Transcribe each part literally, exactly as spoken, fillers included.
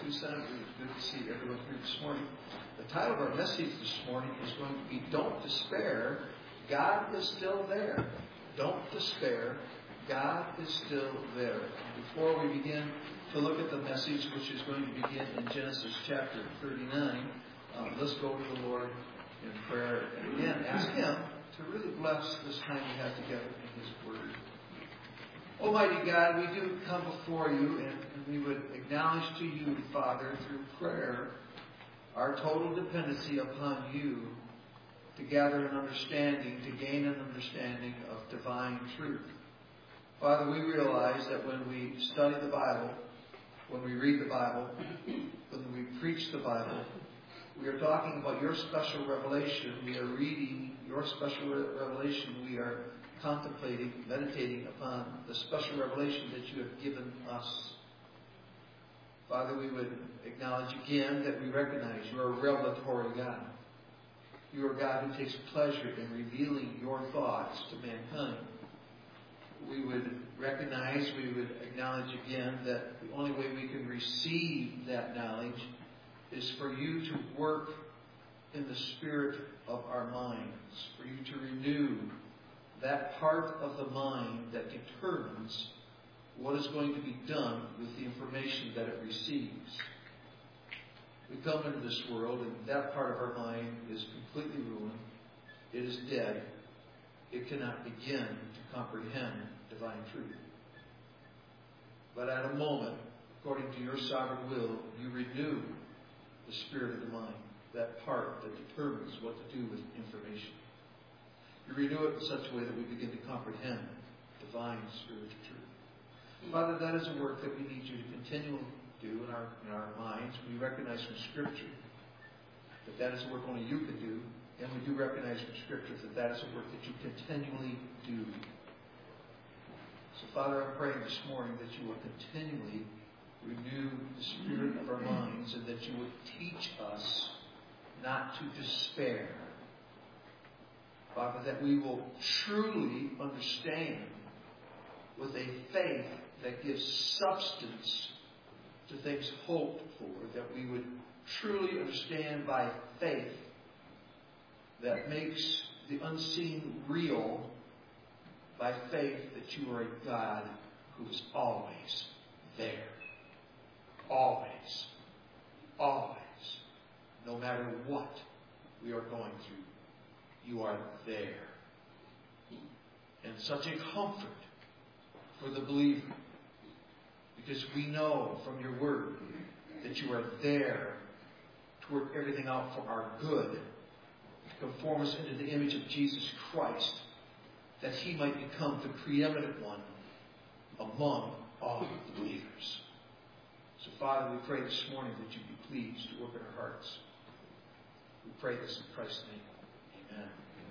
Sue Senator. Good to see everyone here this morning. The title of our message this morning is going to be Don't Despair, God is Still There. Don't despair, God is still there. Before we begin to look at the message, which is going to begin in Genesis chapter thirty-nine, um, let's go to the Lord in prayer and again ask Him to really bless this time we have together in His Word. Almighty God, we do come before you and, and we would acknowledge to you, Father, through prayer, our total dependency upon you to gather an understanding, to gain an understanding of divine truth. Father, we realize that when we study the Bible, when we read the Bible, when we preach the Bible, we are talking about your special revelation. We are reading your special revelation. We are contemplating, meditating upon the special revelation that you have given us. Father, we would acknowledge again that we recognize you are a revelatory God. You are a God who takes pleasure in revealing your thoughts to mankind. We would recognize, we would acknowledge again that the only way we can receive that knowledge is for you to work in the spirit of our minds, for you to renew that part of the mind that determines what is going to be done with the information that it receives. We come into this world and that part of our mind is completely ruined. It is dead. It cannot begin to comprehend divine truth. But at a moment, according to your sovereign will, you renew the spirit of the mind, that part that determines what to do with information. You renew it in such a way that we begin to comprehend divine spiritual truth. Father, that is a work that we need you to continually do in our in our minds. We recognize from Scripture that that is a work only you can do, and we do recognize from Scripture that that is a work that you continually do. So, Father, I'm praying this morning that you will continually renew the spirit of our minds and that you would teach us not to despair. Father, that we will truly understand with a faith that gives substance to things hoped for, that we would truly understand by faith that makes the unseen real, by faith that you are a God who is always there. Always. Always. No matter what we are going through, you are there. And such a comfort for the believer, because we know from your word that you are there to work everything out for our good, to conform us into the image of Jesus Christ, that he might become the preeminent one among all the believers. So, Father, we pray this morning that you be pleased to work in our hearts. We pray this in Christ's name. Amen.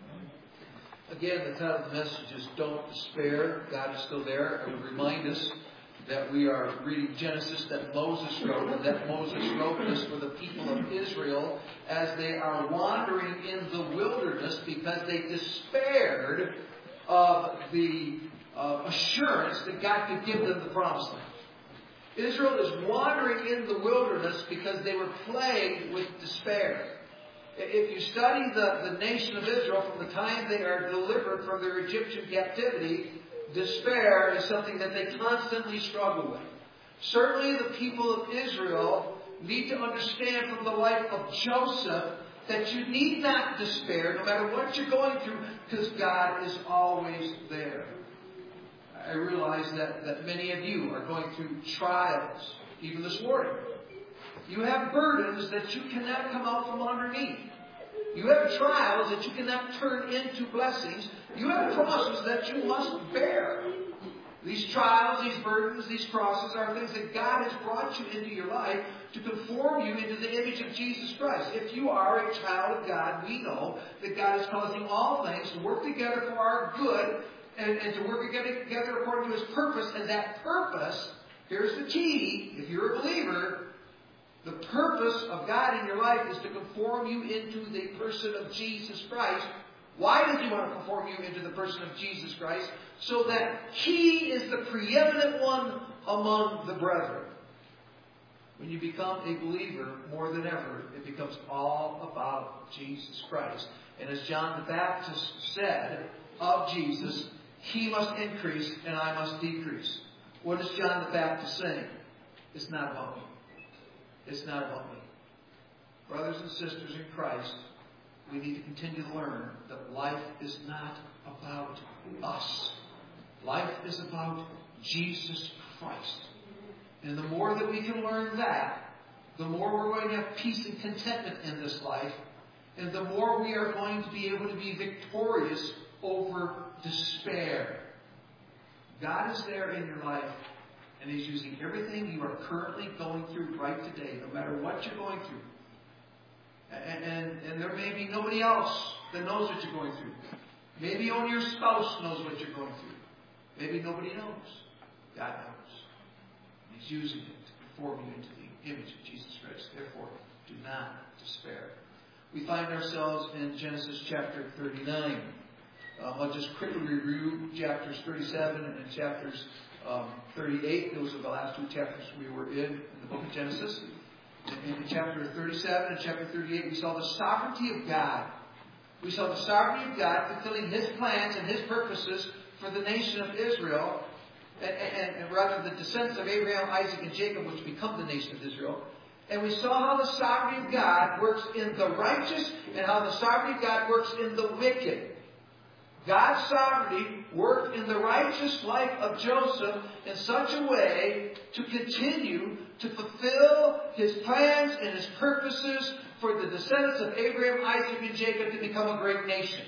Again, the title of the message is Don't Despair, God is Still There. I would remind us that we are reading Genesis that Moses wrote, and that Moses wrote this for the people of Israel as they are wandering in the wilderness because they despaired of the uh, assurance that God could give them the promised land. Israel is wandering in the wilderness because they were plagued with despair. If you study the, the nation of Israel from the time they are delivered from their Egyptian captivity, despair is something that they constantly struggle with. Certainly the people of Israel need to understand from the life of Joseph that you need not despair no matter what you're going through, because God is always there. I realize that, that many of you are going through trials, even this morning. You have burdens that you cannot come out from underneath. You have trials that you cannot turn into blessings. You have crosses that you must bear. These trials, these burdens, these crosses are things that God has brought you into your life to conform you into the image of Jesus Christ. If you are a child of God, we know that God is causing all things to work together for our good and, and to work together according to His purpose. And that purpose, here's the key, if you're a believer, the purpose of God in your life is to conform you into the person of Jesus Christ. Why does He want to conform you into the person of Jesus Christ? So that He is the preeminent one among the brethren. When you become a believer, more than ever, it becomes all about Jesus Christ. And as John the Baptist said of Jesus, He must increase and I must decrease. What is John the Baptist saying? It's not about me. It's not about me. Brothers and sisters in Christ, we need to continue to learn that life is not about us. Life is about Jesus Christ. And the more that we can learn that, the more we're going to have peace and contentment in this life, and the more we are going to be able to be victorious over despair. God is there in your life, and He's using everything you are currently going through right today, no matter what you're going through. And, and, and there may be nobody else that knows what you're going through. Maybe only your spouse knows what you're going through. Maybe nobody knows. God knows. He's using it to conform you into the image of Jesus Christ. Therefore, do not despair. We find ourselves in Genesis chapter thirty-nine. Um, I'll just quickly review chapters thirty-seven and chapters um, thirty-eight. Those are the last two chapters we were in in the book of Genesis. In, in chapter thirty-seven and chapter thirty-eight, we saw the sovereignty of God. We saw the sovereignty of God fulfilling His plans and His purposes for the nation of Israel, and, and, and rather the descendants of Abraham, Isaac, and Jacob, which become the nation of Israel. And we saw how the sovereignty of God works in the righteous and how the sovereignty of God works in the wicked. God's sovereignty worked in the righteous life of Joseph in such a way to continue to fulfill His plans and His purposes for the descendants of Abraham, Isaac, and Jacob to become a great nation.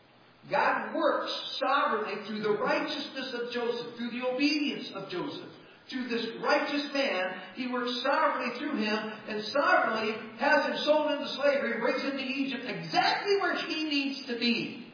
God works sovereignly through the righteousness of Joseph, through the obedience of Joseph. Through this righteous man, He works sovereignly through him and sovereignly has him sold into slavery and brings him to Egypt exactly where he needs to be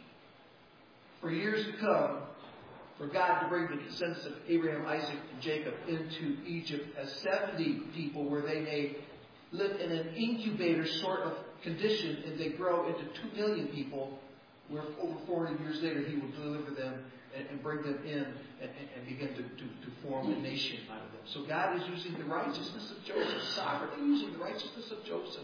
for years to come, for God to bring the descendants of Abraham, Isaac, and Jacob into Egypt as seventy people where they may live in an incubator sort of condition and they grow into two million people, where over four hundred years later He will deliver them and, and bring them in and, and, and begin to, to, to form a nation out of them. So God is using the righteousness of Joseph, sovereignly using the righteousness of Joseph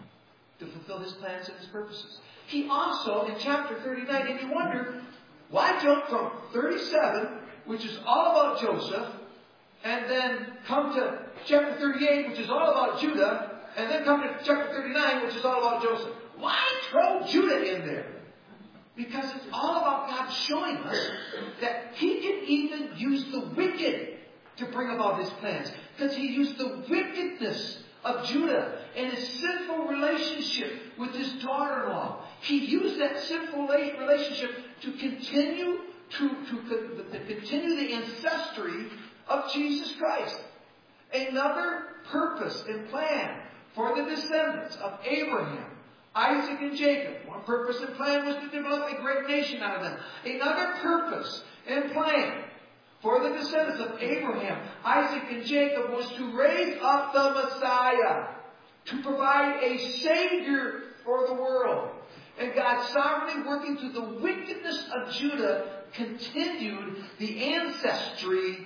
to fulfill His plans and His purposes. He also, in chapter thirty-nine, and you wonder, why jump from thirty-seven, which is all about Joseph, and then come to chapter thirty-eight, which is all about Judah, and then come to chapter thirty-nine, which is all about Joseph? Why throw Judah in there? Because it's all about God showing us that He can even use the wicked to bring about His plans. Because He used the wickedness of Judah and his sinful relationship with his daughter-in-law. He used that sinful relationship to continue to, to, to continue the ancestry of Jesus Christ. Another purpose and plan for the descendants of Abraham, Isaac, and Jacob. One purpose and plan was to develop a great nation out of them. Another purpose and plan for the descendants of Abraham, Isaac, and Jacob was to raise up the Messiah, to provide a Savior for the world. And God, sovereignly working through the wickedness of Judah, continued the ancestry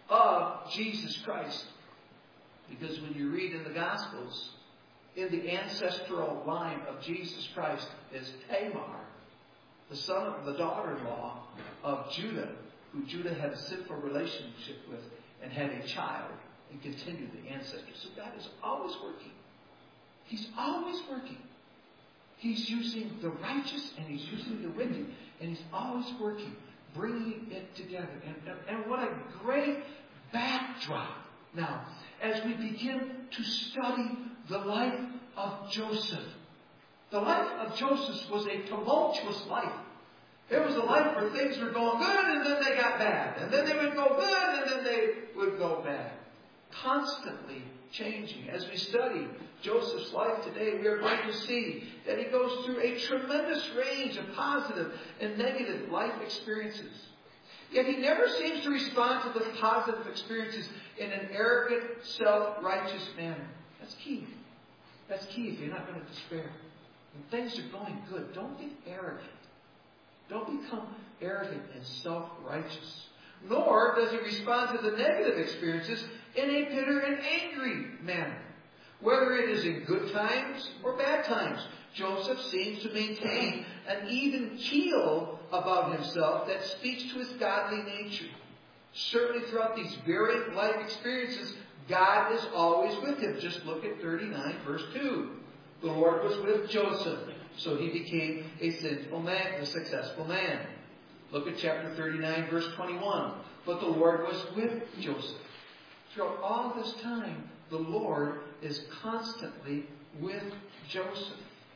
of Jesus Christ. Because when you read in the Gospels, in the ancestral line of Jesus Christ is Tamar, the son of the daughter-in-law of Judah, who Judah had a sinful relationship with and had a child and continued the ancestry. So God is always working. He's always working. He's using the righteous and He's using the wicked. And He's always working, bringing it together. And, and, and what a great backdrop. Now, as we begin to study the life of Joseph. The life of Joseph was a tumultuous life. It was a life where things were going good and then they got bad. And then they would go good and then they would go bad. Constantly changing. As we study Joseph's life today, we are going to see that he goes through a tremendous range of positive and negative life experiences. Yet he never seems to respond to the positive experiences in an arrogant, self-righteous manner. That's key. That's key if you're not going to despair. When things are going good, don't get arrogant. Don't become arrogant and self-righteous. Nor does he respond to the negative experiences in a bitter and angry manner. Whether it is in good times or bad times, Joseph seems to maintain an even keel about himself that speaks to his godly nature. Certainly throughout these varying life experiences, God is always with him. Just look at thirty-nine, verse two. The Lord was with Joseph, so he became a sinful man, a successful man. Look at chapter thirty-nine, verse twenty-one. But the Lord was with Joseph. Throughout all this time, the Lord is constantly with Joseph.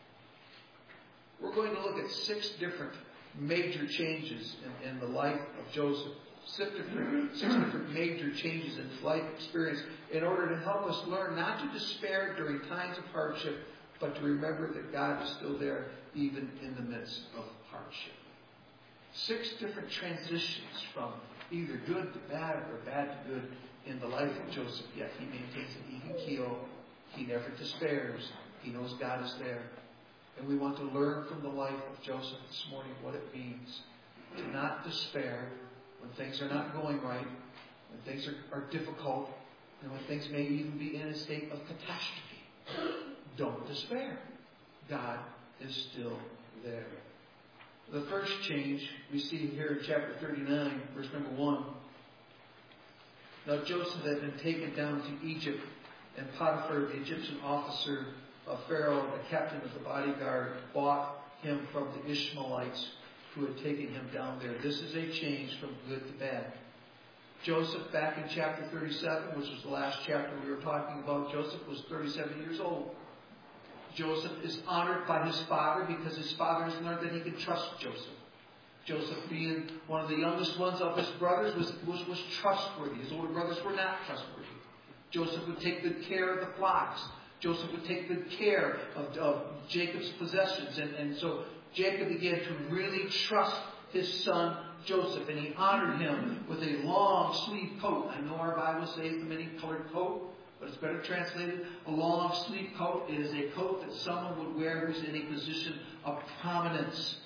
We're going to look at six different major changes in, in the life of Joseph. Six different, six different major changes in his life experience in order to help us learn not to despair during times of hardship, but to remember that God is still there even in the midst of hardship. Six different transitions from either good to bad or bad to good in the life of Joseph, yet he maintains an even keel. He never despairs. He knows God is there. And we want to learn from the life of Joseph this morning what it means to not despair when things are not going right, when things are, are difficult, and when things may even be in a state of catastrophe. Don't despair. God is still there. The first change we see here in chapter thirty-nine, verse number one. Now Joseph had been taken down to Egypt, and Potiphar, the Egyptian officer of Pharaoh, the captain of the bodyguard, bought him from the Ishmaelites who had taken him down there. This is a change from good to bad. Joseph, back in chapter thirty-seven, which was the last chapter we were talking about, Joseph was thirty-seven years old. Joseph is honored by his father because his father has learned that he can trust Joseph. Joseph, being one of the youngest ones of his brothers, was, was, was trustworthy. His older brothers were not trustworthy. Joseph would take good care of the flocks. Joseph would take good care of, of Jacob's possessions. And, and so Jacob began to really trust his son Joseph, and he honored him with a long sleeve coat. I know our Bible says the many-colored coat, but it's better translated. A long sleeve coat. It is a coat that someone would wear who's in a position of prominence.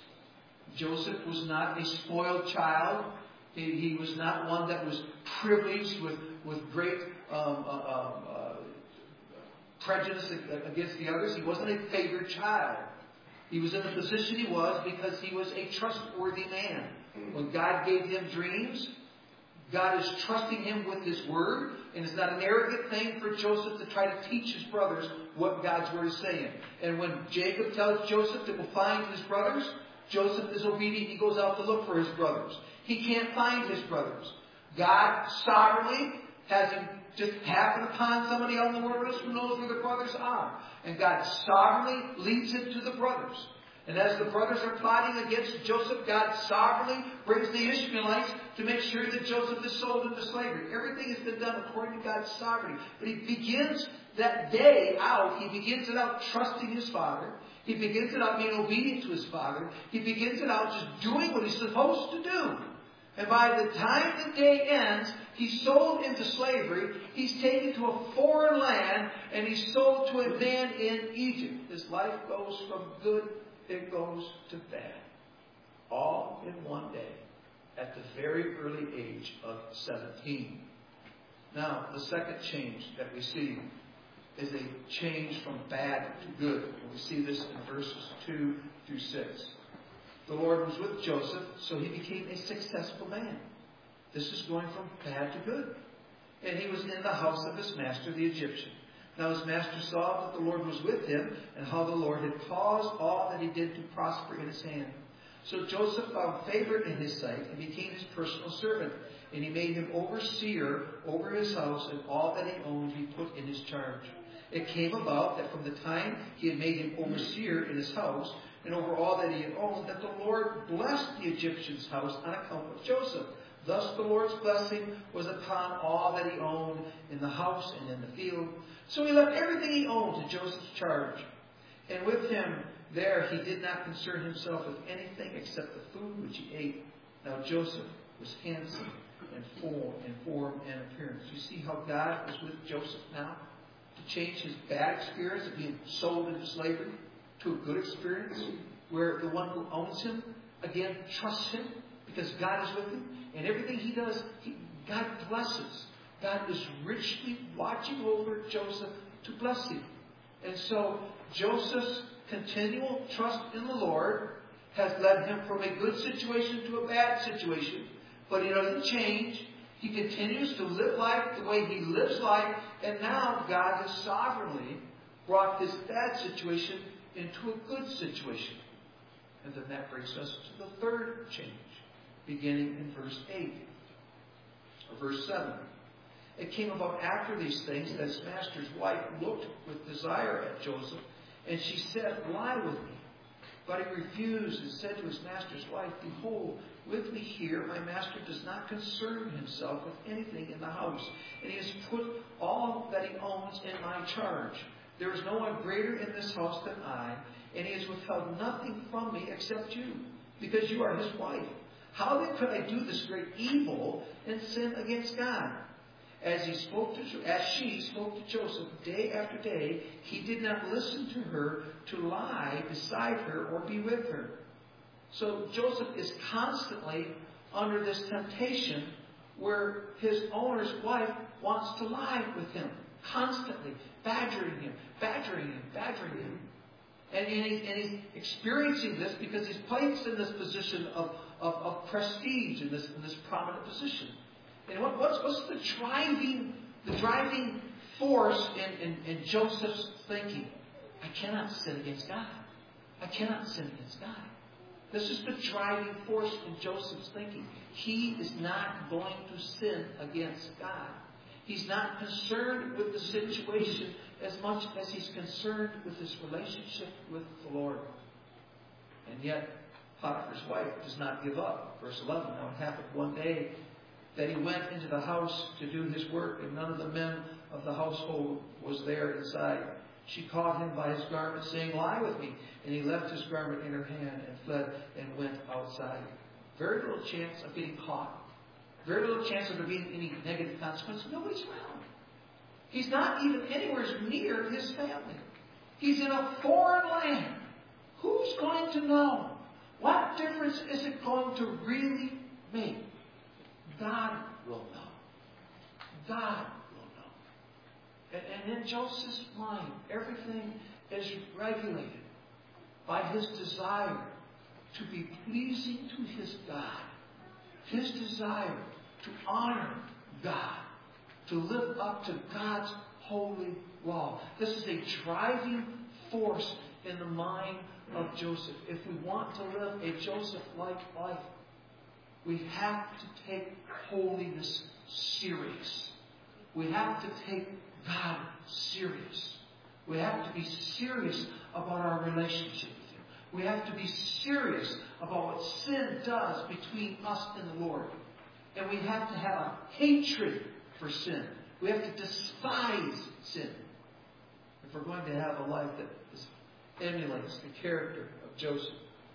Joseph was not a spoiled child. He, he was not one that was privileged with, with great um, uh, uh, prejudice against the others. He wasn't a favored child. He was in the position he was because he was a trustworthy man. When God gave him dreams, God is trusting him with his word, and it's not an arrogant thing for Joseph to try to teach his brothers what God's word is saying. And when Jacob tells Joseph to go find his brothers, Joseph is obedient. He goes out to look for his brothers. He can't find his brothers. God sovereignly has him just happen upon somebody out in the wilderness who knows where the brothers are. And God sovereignly leads him to the brothers. And as the brothers are plotting against Joseph, God sovereignly brings the Ishmaelites to make sure that Joseph is sold into slavery. Everything has been done according to God's sovereignty. But he begins that day out, he begins it out trusting his father. He begins it out being obedient to his father. He begins it out just doing what he's supposed to do. And by the time the day ends, he's sold into slavery. He's taken to a foreign land, and he's sold to a man in Egypt. His life goes from good, it goes to bad. All in one day, at the very early age of seventeen. Now, the second change that we see is a change from bad to good. And we see this in verses two through six. The Lord was with Joseph, so he became a successful man. This is going from bad to good. And he was in the house of his master, the Egyptian. Now his master saw that the Lord was with him, and how the Lord had caused all that he did to prosper in his hand. So Joseph found favor in his sight and became his personal servant. And he made him overseer over his house, and all that he owned he put in his charge. It came about that from the time he had made him overseer in his house, and over all that he had owned, that the Lord blessed the Egyptian's house on account of Joseph. Thus the Lord's blessing was upon all that he owned in the house and in the field. So he left everything he owned to Joseph's charge. And with him there he did not concern himself with anything except the food which he ate. Now Joseph was handsome and full in form and appearance. You see how God is with Joseph now? To change his bad experience of being sold into slavery to a good experience where the one who owns him, again, trusts him because God is with him. And everything he does, he, God blesses. God is richly watching over Joseph to bless him. And so Joseph's continual trust in the Lord has led him from a good situation to a bad situation. But he doesn't change. He continues to live life the way he lives life. And now God has sovereignly brought this bad situation into a good situation. And then that brings us to the third change, beginning in verse eight, or verse seven. It came about after these things that his master's wife looked with desire at Joseph, and she said, "Lie with me." But he refused and said to his master's wife, "Behold, with me here my master does not concern himself with anything in the house, and he has put all that he owns in my charge. There is no one greater in this house than I, and he has withheld nothing from me except you, because you are his wife. How then could I do this great evil and sin against God?" As he spoke to, as she spoke to Joseph day after day, he did not listen to her to lie beside her or be with her. So Joseph is constantly under this temptation where his owner's wife wants to lie with him, constantly badgering him, badgering him, badgering him. And, and, he's, and he's experiencing this because he's placed in this position of, of, of prestige, in this, in this prominent position. And what, what's, what's the driving, the driving force in, in, in Joseph's thinking? I cannot sin against God. I cannot sin against God. This is the driving force in Joseph's thinking. He is not going to sin against God. He's not concerned with the situation as much as he's concerned with his relationship with the Lord. And yet, Potiphar's wife does not give up. Verse eleven, now it happened one day that he went into the house to do his work, and none of the men of the household was there inside. She caught him by his garment, saying, "Lie with me." And he left his garment in her hand and fled and went outside. Very little chance of getting caught. Very little chance of there being any negative consequence. Nobody's around. He's not even anywhere near his family. He's in a foreign land. Who's going to know? What difference is it going to really make? God will know. God will know. And, and in Joseph's mind, everything is regulated by his desire to be pleasing to his God. His desire to honor God. To live up to God's holy law. This is a driving force in the mind of Joseph. If we want to live a Joseph-like life, we have to take holiness serious. We have to take God serious. We have to be serious about our relationship with Him. We have to be serious about what sin does between us and the Lord. And we have to have a hatred for sin. We have to despise sin. If we're going to have a life that is, emulates the character of Joseph.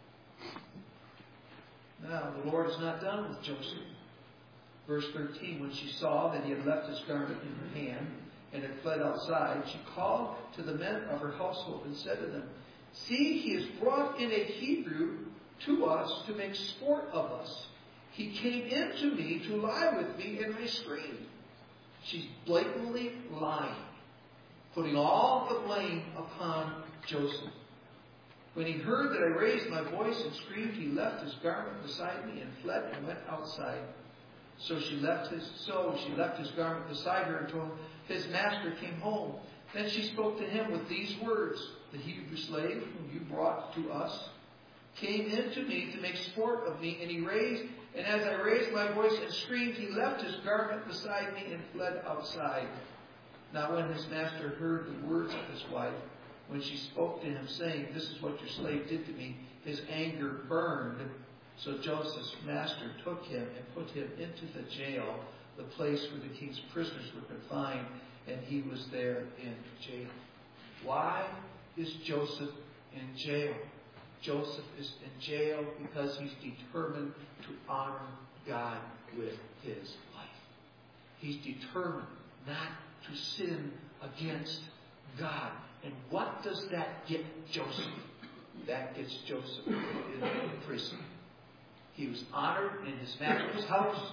Now, the Lord is not done with Joseph. Verse thirteen, when she saw that he had left his garment in her hand and had fled outside, she called to the men of her household and said to them, "See, he has brought in a Hebrew to us to make sport of us. He came in to me to lie with me, and I screamed." She's blatantly lying, putting all the blame upon Joseph. When he heard that I raised my voice and screamed, he left his garment beside me and fled and went outside. So she left his so she left his garment beside her until his master came home. Then she spoke to him with these words: "The Hebrew slave whom you brought to us came in to me to make sport of me, and he raised, and as I raised my voice and screamed, he left his garment beside me and fled outside." Now when his master heard the words of his wife, when she spoke to him, saying, "This is what your slave did to me," his anger burned. So Joseph's master took him and put him into the jail, the place where the king's prisoners were confined, and he was there in jail. Why is Joseph in jail? Joseph is in jail because he's determined to honor God with his life. He's determined not to sin against God. And what does that get Joseph? That gets Joseph in prison. He was honored in his master's house.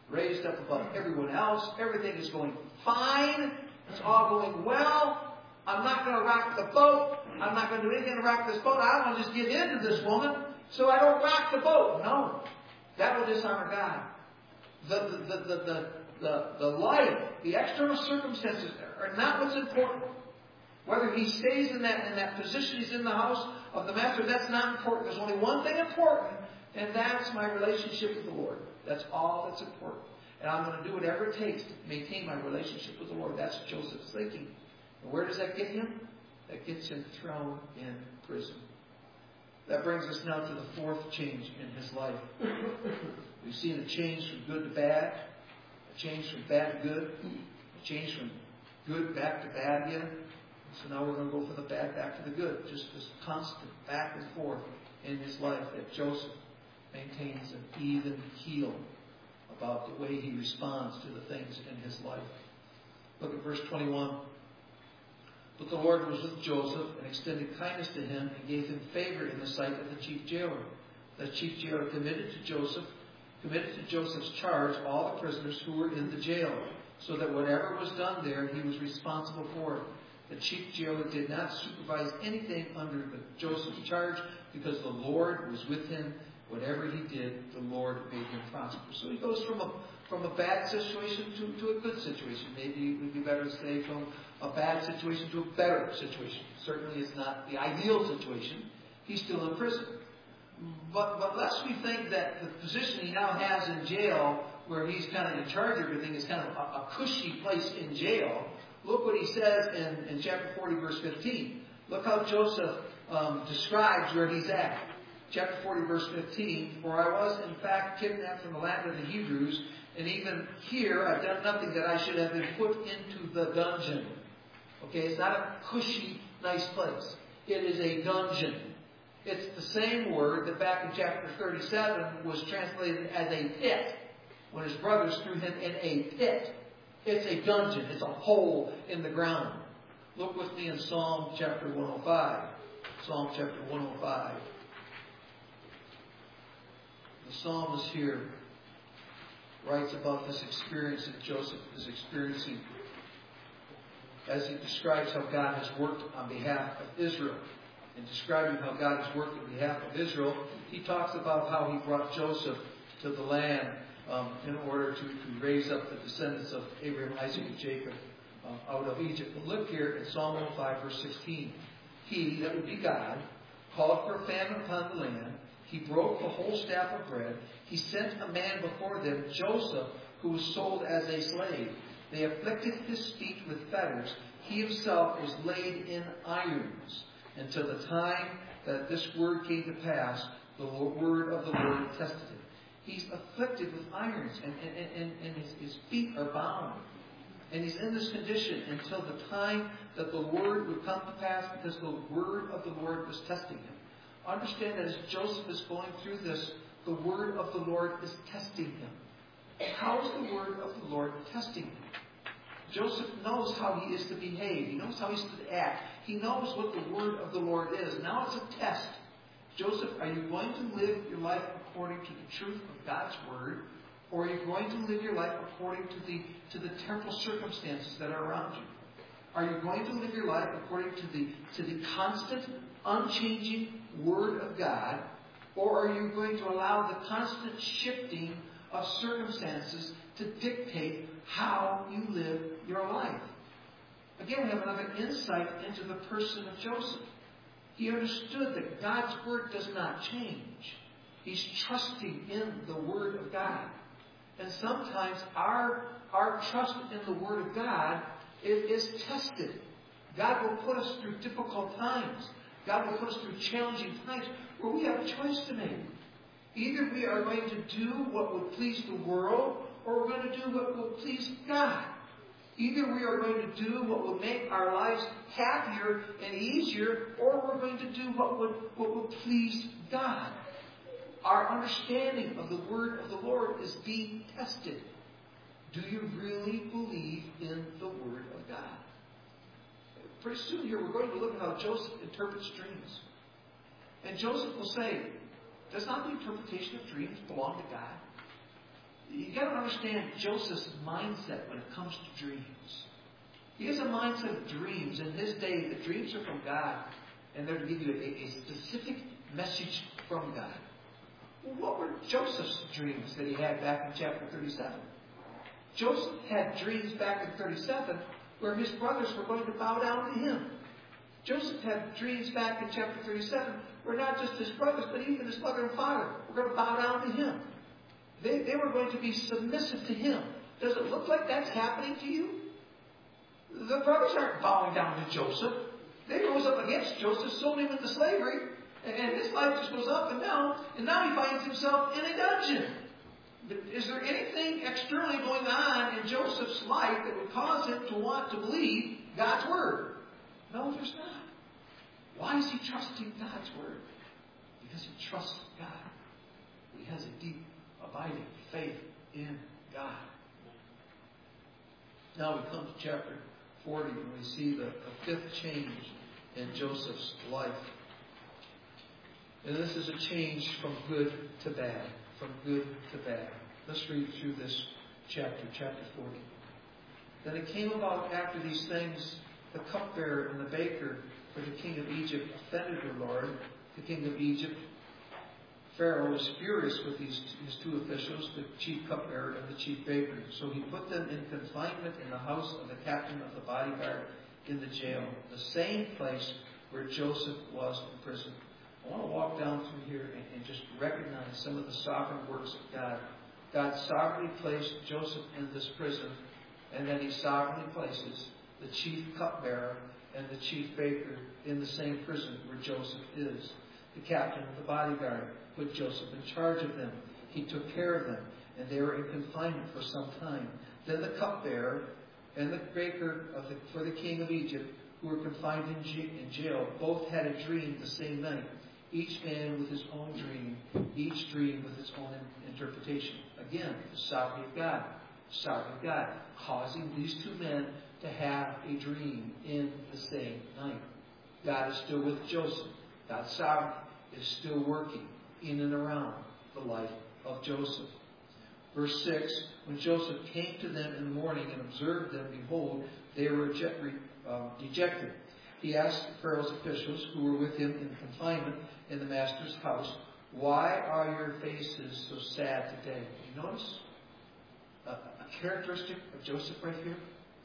raised up above everyone else. Everything is going fine. It's all going well. I'm not going to rock the boat. I'm not going to do anything to rock this boat. I want to just give in to this woman so I don't rock the boat. No. That will dishonor God. The, the, the, the, the, the, the life, the external circumstances are not what's important. Whether he stays in that, in that position, he's in the house of the master, that's not important. There's only one thing important, and that's my relationship with the Lord. That's all that's important. And I'm going to do whatever it takes to maintain my relationship with the Lord. That's Joseph's thinking. And where does that get him? That gets him thrown in prison. That brings us now to the fourth change in his life. We've seen a change from good to bad, a change from bad to good, a change from good back to bad again. So now we're going to go from the bad back to the good. Just this constant back and forth in his life that Joseph maintains an even keel about the way he responds to the things in his life. Look at verse twenty-one. But the Lord was with Joseph and extended kindness to him and gave him favor in the sight of the chief jailer. The chief jailer committed to Joseph, committed to Joseph's charge all the prisoners who were in the jail, so that whatever was done there, he was responsible for it. The chief jailer did not supervise anything under the Joseph's charge because the Lord was with him. Whatever he did, the Lord made him prosper. So he goes from a from a bad situation to, to a good situation. Maybe it would be better to say from a bad situation to a better situation. Certainly it's not the ideal situation. He's still in prison. But, but lest we think that the position he now has in jail, where he's kind of in charge of everything, is kind of a, a cushy place in jail. Look what he says in, in chapter forty, verse fifteen. Look how Joseph um, describes where he's at. Chapter forty, verse fifteen. For I was, in fact, kidnapped from the land of the Hebrews, and even here I've done nothing that I should have been put into the dungeon. Okay, it's not a cushy, nice place. It is a dungeon. It's the same word that back in chapter thirty-seven was translated as a pit, when his brothers threw him in a pit. It's a dungeon. It's a hole in the ground. Look with me in Psalm chapter one oh five. Psalm chapter one oh five. The psalmist here writes about this experience that Joseph is experiencing as he describes how God has worked on behalf of Israel. In describing how God has worked on behalf of Israel, he talks about how he brought Joseph to the land um, in order to, to raise up the descendants of Abraham, Isaac, and Jacob uh, out of Egypt. But look here in Psalm one oh five, verse sixteen. He, that would be God, called for a famine upon the land. He broke the whole staff of bread. He sent a man before them, Joseph, who was sold as a slave. They afflicted his feet with fetters. He himself was laid in irons until the time that this word came to pass. The word of the Lord tested him. He's afflicted with irons, and, and, and, and his, his feet are bound. And he's in this condition until the time that the word would come to pass, because the word of the Lord was testing him. Understand that as Joseph is going through this, the word of the Lord is testing him. How is the word of the Lord testing him? Joseph knows how he is to behave. He knows how he's to act. He knows what the word of the Lord is. Now it's a test. Joseph, are you going to live your life according to the truth of God's word, or are you going to live your life according to the to the temporal circumstances that are around you? Are you going to live your life according to the to the constant, unchanging word of God, or are you going to allow the constant shifting of circumstances to dictate how you live your life? Again, we have another insight into the person of Joseph. He understood that God's word does not change. He's trusting in the word of God. And sometimes our, our trust in the word of God is, is tested. God will put us through difficult times. God will put us through challenging times where we have a choice to make. Either we are going to do what would please the world, or we're going to do what will please God. Either we are going to do what will make our lives happier and easier, or we're going to do what would, what would please God. Our understanding of the word of the Lord is being tested. Do you really believe in the word of God? Pretty soon here we're going to look at how Joseph interprets dreams. And Joseph will say, does not the interpretation of dreams belong to God? You got to understand Joseph's mindset when it comes to dreams. He has a mindset of dreams. In his day, the dreams are from God, and they're to give you a, a specific message from God. Well, what were Joseph's dreams that he had back in chapter thirty-seven? Joseph had dreams back in thirty-seven where his brothers were going to bow down to him. Joseph had dreams back in chapter thirty-seven where not just his brothers, but even his mother and father were going to bow down to him. They, they were going to be submissive to him. Does it look like that's happening to you? The brothers aren't bowing down to Joseph. They rose up against Joseph, sold him into slavery, and his life just goes up and down, and now he finds himself in a dungeon. But is there anything externally going on in Joseph's life that would cause him to want to believe God's Word? No, there's not. Why is he trusting God's Word? Because he trusts God. He has a deep, abiding faith in God. Now we come to chapter forty, and we see the, the fifth change in Joseph's life. And this is a change from good to bad. From good to bad. Let's read through this chapter, chapter forty. Then it came about after these things, the cupbearer and the baker for the king of Egypt offended their lord, the king of Egypt. Pharaoh was furious with these his two officials, the chief cupbearer and the chief baker. So he put them in confinement in the house of the captain of the bodyguard in the jail, the same place where Joseph was in prison. I want to walk down through here and, and just recognize some of the sovereign works of God. God sovereignly placed Joseph in this prison, and then he sovereignly places the chief cupbearer and the chief baker in the same prison where Joseph is. The captain of the bodyguard put Joseph in charge of them. He took care of them, and they were in confinement for some time. Then the cupbearer and the baker of the, for the king of Egypt, who were confined in, j- in jail, both had a dream the same night. Each man with his own dream, each dream with its own in- interpretation. Again, the sovereignty of God. Sovereignty of God, causing these two men to have a dream in the same night. God is still with Joseph. God's sovereignty is still working in and around the life of Joseph. Verse six, when Joseph came to them in the morning and observed them, behold, they were dejected. He asked Pharaoh's officials who were with him in confinement in the master's house, why are your faces so sad today? You notice a, a characteristic of Joseph right here?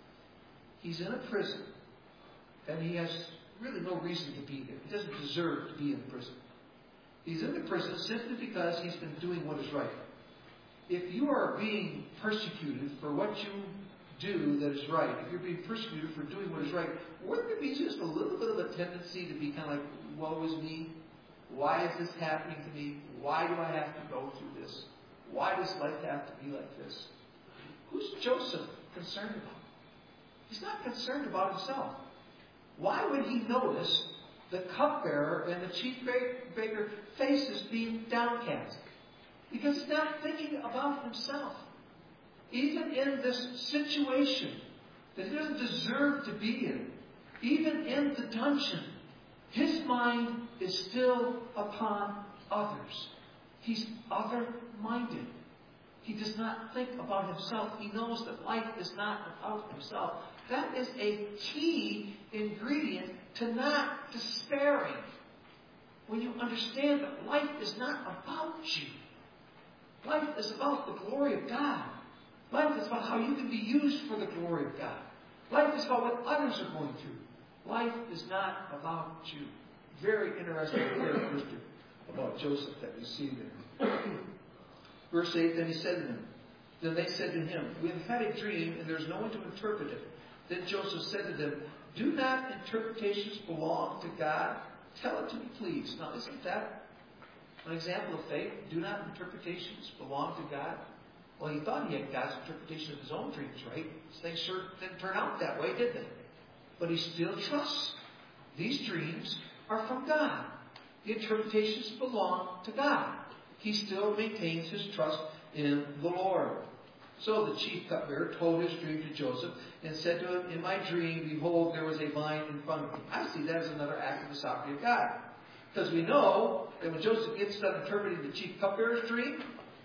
He's in a prison, and he has really no reason to be there. He doesn't deserve to be in prison. He's in the prison simply because he's been doing what is right. If you are being persecuted for what you do that is right, if you're being persecuted for doing what is right, wouldn't there be just a little bit of a tendency to be kind of like, woe is me? Why is this happening to me? Why do I have to go through this? Why does life have to be like this? Who's Joseph concerned about? He's not concerned about himself. Why would he notice the cupbearer and the chief baker faces being downcast? Because he's not thinking about himself. Even in this situation that he doesn't deserve to be in, even in the dungeon, his mind is still upon others. He's other-minded. He does not think about himself. He knows that life is not about himself. That is a key ingredient to not despairing. When you understand that life is not about you. Life is about the glory of God. Life is about how you can be used for the glory of God. Life is about what others are going through. Life is not about you. Very interesting characteristic about Joseph that we see there. Verse eight, then he said to them, then they said to him, we have had a dream and there's no one to interpret it. Then Joseph said to them, do not interpretations belong to God? Tell it to me, please. Now, isn't that an example of faith? Do not interpretations belong to God? Well, he thought he had God's interpretation of his own dreams, right? Things sure didn't turn out that way, did they? But he still trusts. These dreams are from God. The interpretations belong to God. He still maintains his trust in the Lord. So the chief cupbearer told his dream to Joseph and said to him, in my dream, behold, there was a vine in front of me. I see that as another act of the sovereignty of God. Because we know that when Joseph gets done interpreting the chief cupbearer's dream,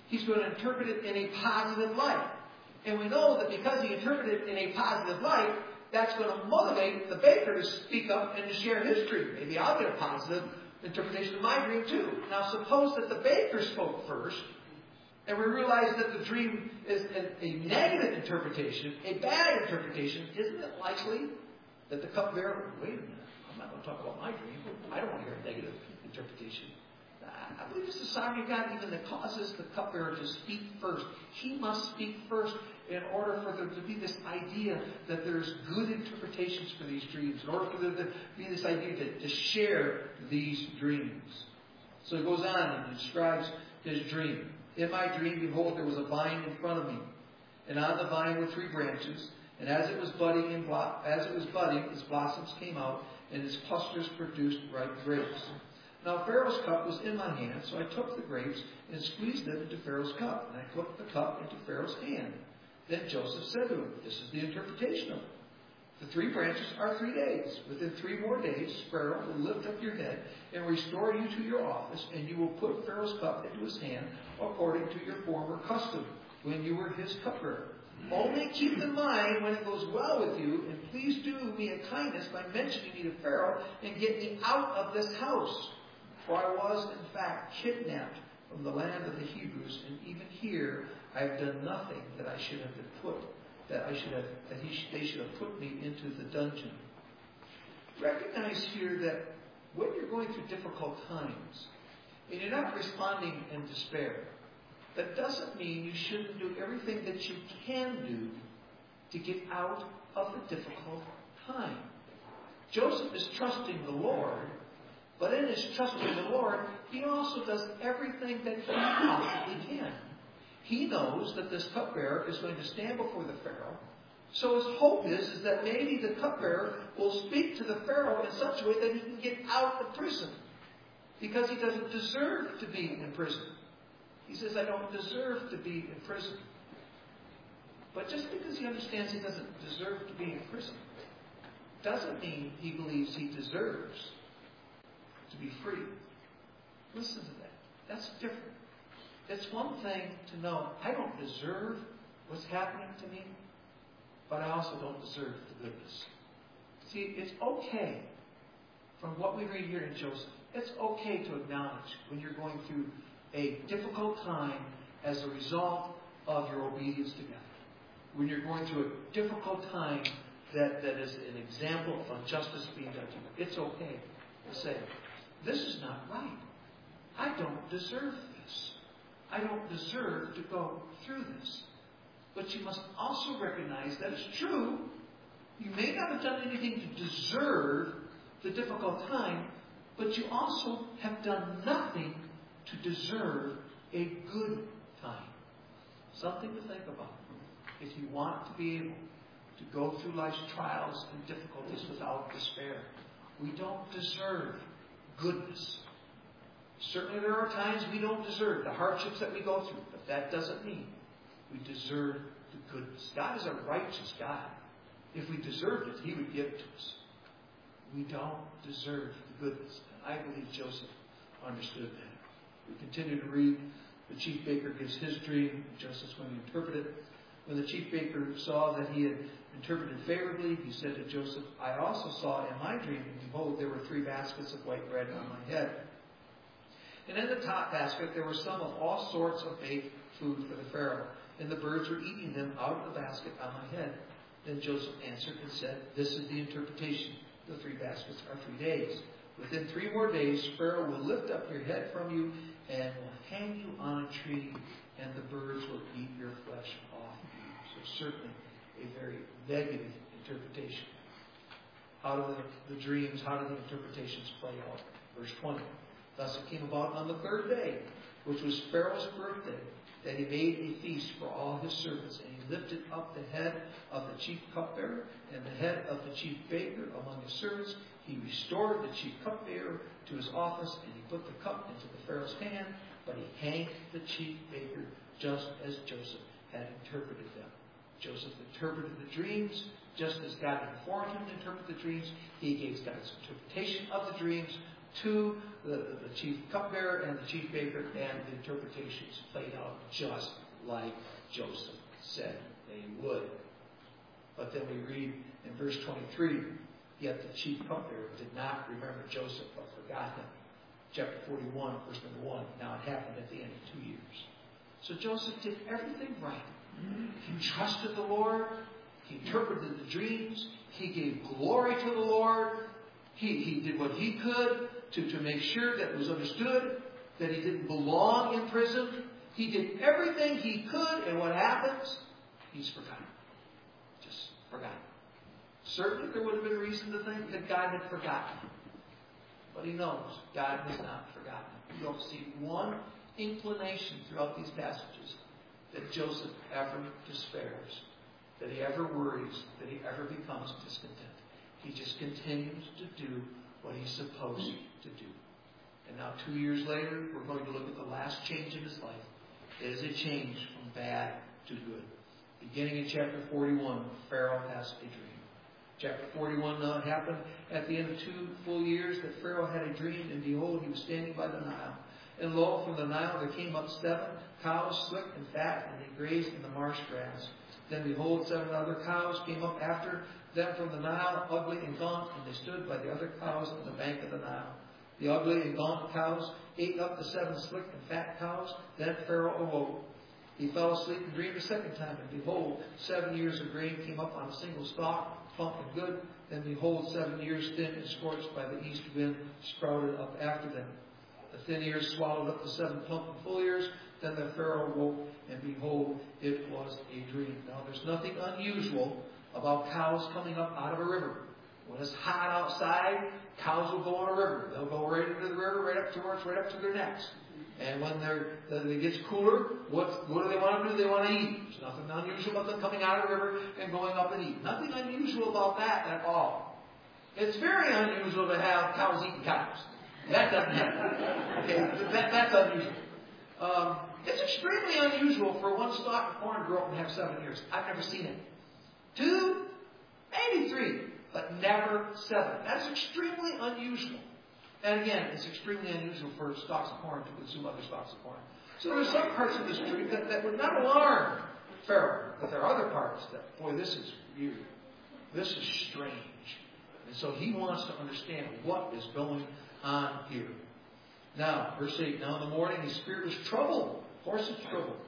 He's going to interpret it in a positive light. And we know that because he interpreted it in a positive light, that's going to motivate the baker to speak up and to share his dream. Maybe I'll get a positive interpretation of my dream too. Now suppose that the baker spoke first, and we realize that the dream is a, a negative interpretation, a bad interpretation. Isn't it likely that the cupbearer, wait a minute, I'm not going to talk about my dream. I don't want to hear a negative interpretation. I believe it's the sovereignty of God even that causes the cupbearer to speak first. He must speak first in order for there to be this idea that there's good interpretations for these dreams, in order for there to be this idea to, to share these dreams. So he goes on and describes his dream. In my dream, behold, there was a vine in front of me, and on the vine were three branches, and as it was budding, in blo- as it was budding, its blossoms came out, and its clusters produced ripe grapes. Now Pharaoh's cup was in my hand, so I took the grapes and squeezed them into Pharaoh's cup, and I put the cup into Pharaoh's hand. Then Joseph said to him, this is the interpretation of it. The three branches are three days. Within three more days, Pharaoh will lift up your head and restore you to your office, and you will put Pharaoh's cup into his hand according to your former custom, when you were his cupbearer. Only keep in mind when it goes well with you, and please do me a kindness by mentioning me to Pharaoh and get me out of this house. For I was, in fact, kidnapped from the land of the Hebrews, and even here I have done nothing that I should have been put, that I should have, that he should, they should have put me into the dungeon. Recognize here that when you're going through difficult times, and you're not responding in despair, that doesn't mean you shouldn't do everything that you can do to get out of the difficult time. Joseph is trusting the Lord, but in his trust in the Lord, he also does everything that he possibly can. He knows that this cupbearer is going to stand before the Pharaoh. So his hope is, is that maybe the cupbearer will speak to the Pharaoh in such a way that he can get out of prison. Because he doesn't deserve to be in prison. He says, I don't deserve to be in prison. But just because he understands he doesn't deserve to be in prison, doesn't mean he believes he deserves to be free. Listen to that. That's different. It's one thing to know, I don't deserve what's happening to me, but I also don't deserve the goodness. See, it's okay, from what we read here in Joseph, it's okay to acknowledge when you're going through a difficult time as a result of your obedience to God. When you're going through a difficult time that, that is an example of injustice being done to you, it's okay to say, this is not right. I don't deserve this. I don't deserve to go through this. But you must also recognize that it's true. You may not have done anything to deserve the difficult time, but you also have done nothing to deserve a good time. Something to think about. If you want to be able to go through life's trials and difficulties without despair, we don't deserve goodness. Certainly there are times we don't deserve the hardships that we go through, but that doesn't mean we deserve the goodness. God is a righteous God. If we deserved it, He would give it to us. We don't deserve the goodness. And I believe Joseph understood that. We continue to read. The chief baker gives his dream. Joseph's going to interpret it. When the chief baker saw that he had interpreted favorably, he said to Joseph, I also saw in my dream, and behold, there were three baskets of white bread on my head. And in the top basket there were some of all sorts of baked food for the Pharaoh, and the birds were eating them out of the basket on my head. Then Joseph answered and said, this is the interpretation. The three baskets are three days. Within three more days, Pharaoh will lift up your head from you and will hang you on a tree, and the birds will eat your flesh off you. So certainly a very negative interpretation. How do the, the dreams, how do the interpretations play out? Verse twenty. Thus it came about on the third day, which was Pharaoh's birthday, that he made a feast for all his servants, and he lifted up the head of the chief cupbearer and the head of the chief baker among his servants. He restored the chief cupbearer to his office, and he put the cup into the Pharaoh's hand, but he hanged the chief baker just as Joseph had interpreted them. Joseph interpreted the dreams just as God informed him to interpret the dreams. He gave God's interpretation of the dreams two, the, the chief cupbearer and the chief baker, and the interpretations played out just like Joseph said they would. But then we read in verse twenty-three, yet the chief cupbearer did not remember Joseph, but forgot him. Chapter forty-one, verse number one. Now it happened at the end of two years. So Joseph did everything right. He trusted the Lord. He interpreted the dreams. He gave glory to the Lord. He, he did what he could to, to make sure that it was understood that he didn't belong in prison. He did everything he could, and what happens? He's forgotten. Just forgotten. Certainly there would have been a reason to think that God had forgotten him. But he knows God has not forgotten him. You don't see one inclination throughout these passages that Joseph ever despairs, that he ever worries, that he ever becomes discontent. He just continues to do what he's supposed to do. And now two years later, we're going to look at the last change in his life. It is a change from bad to good. Beginning in chapter forty-one, Pharaoh has a dream. Chapter forty-one uh, happened at the end of two full years that Pharaoh had a dream, and behold, he was standing by the Nile. And lo, from the Nile there came up seven cows, slick and fat, and they grazed in the marsh grass. Then behold, seven other cows came up after them from the Nile, ugly and gaunt, and they stood by the other cows on the bank of the Nile. The ugly and gaunt cows ate up the seven slick and fat cows. Then Pharaoh awoke. He fell asleep and dreamed a second time, and behold, seven years of grain came up on a single stalk, plump and good. Then behold, seven years thin and scorched by the east wind sprouted up after them. The thin ears swallowed up the seven plump and full ears. Then the Pharaoh woke, and behold, it was a dream. Now, there's nothing unusual about cows coming up out of a river. When it's hot outside, cows will go on a river. They'll go right into the river, right up towards, right up to their necks. And when they're, it gets cooler, what, what do they want to do? They want to eat. There's nothing unusual about them coming out of the river and going up and eat. Nothing unusual about that at all. It's very unusual to have cows eating cows. That doesn't happen. Okay, that, that's unusual. Um, it's extremely unusual for one stalk of corn to grow up and have seven years. I've never seen it. Two, maybe three, but never seven. That's extremely unusual. And again, it's extremely unusual for stalks of corn to consume other stalks of corn. So there's some parts of this tree that, that would not alarm Pharaoh, but there are other parts that, boy, this is weird. This is strange. And so he wants to understand what is going on here. Now, verse eight, now in the morning his spirit was troubled. Of course it's troubled.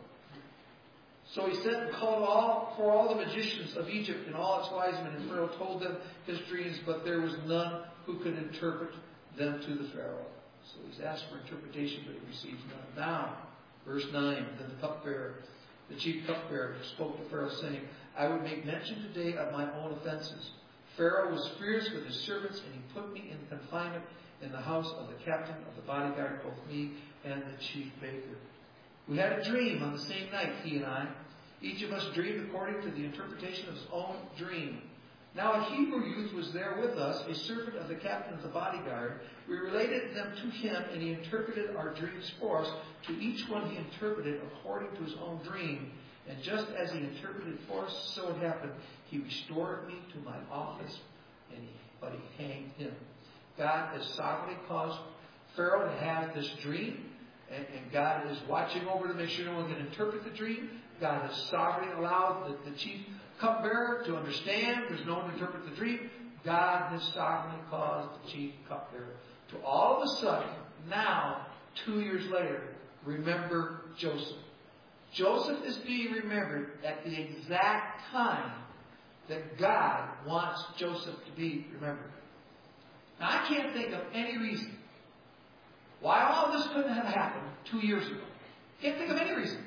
So he sent and called all for all the magicians of Egypt and all its wise men, and Pharaoh told them his dreams, but there was none who could interpret them to the Pharaoh. So he's asked for interpretation, but he receives none. Now, verse nine, then the cupbearer, the chief cupbearer, spoke to Pharaoh, saying, I would make mention today of my own offenses. Pharaoh was fierce with his servants, and he put me in confinement in the house of the captain of the bodyguard, both me and the chief baker. We had a dream on the same night, he and I. Each of us dreamed according to the interpretation of his own dream. Now a Hebrew youth was there with us, a servant of the captain of the bodyguard. We related them to him, and he interpreted our dreams for us. To each one he interpreted according to his own dream. And just as he interpreted for us, so it happened. He restored me to my office, and he, but he hanged him. God has sovereignly caused Pharaoh to have this dream, and, and God is watching over to make sure no one can interpret the dream. God has sovereignly allowed the, the chief cupbearer to understand. There's no one to interpret the dream. God has sovereignly caused the chief cupbearer to all of a sudden, now, two years later, remember Joseph. Joseph is being remembered at the exact time that God wants Joseph to be remembered. Now, I can't think of any reason why all this couldn't have happened two years ago. Can't think of any reason.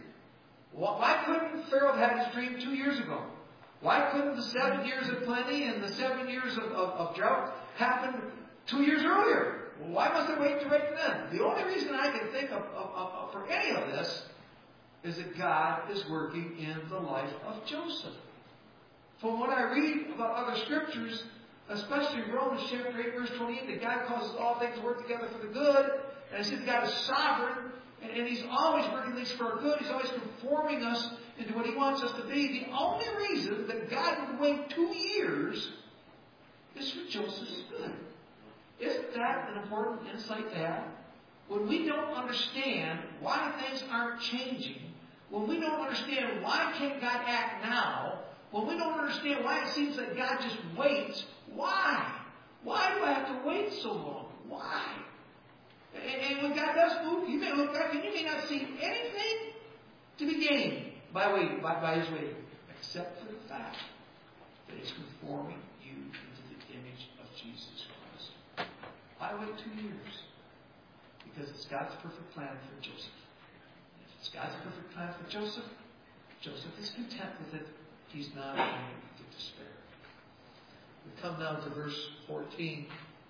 Why couldn't Pharaoh have had his dream two years ago? Why couldn't the seven years of plenty and the seven years of, of, of drought happen two years earlier? Why must I wait to wait for them? The only reason I can think of, of, of for any of this is that God is working in the life of Joseph. From what I read about other scriptures, especially Romans chapter eight, verse twenty-eight, that God causes all things to work together for the good. And I said God is sovereign, and, and He's always working things for our good. He's always conforming us into what He wants us to be. The only reason that God would wait two years is for Joseph's good. Isn't that an important insight to have? When we don't understand why things aren't changing, when we don't understand why can't God act now, when we don't understand why it seems like God just waits, why? Why do I have to wait so long? Why? And, and when God does move, you may look back and you may not see anything to be gained by waiting, by, by His waiting, except for the fact that it's conforming you into the image of Jesus Christ. Why wait two years? Because it's God's perfect plan for Joseph. If it's God's perfect plan for Joseph, Joseph is content with it. He's not going to despair. We come now to verse fourteen.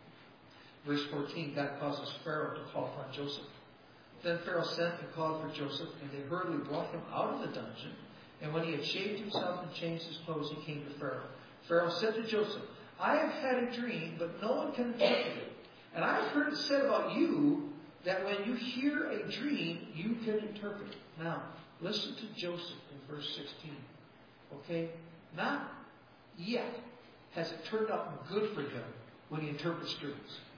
Verse fourteen, God causes Pharaoh to call upon Joseph. Then Pharaoh sent and called for Joseph, and they hurriedly brought him out of the dungeon. And when he had shaved himself and changed his clothes, he came to Pharaoh. Pharaoh said to Joseph, I have had a dream, but no one can interpret it. And I have heard it said about you that when you hear a dream, you can interpret it. Now, listen to Joseph in verse sixteen. Okay? Not yet has it turned out good for him when he interprets dreams.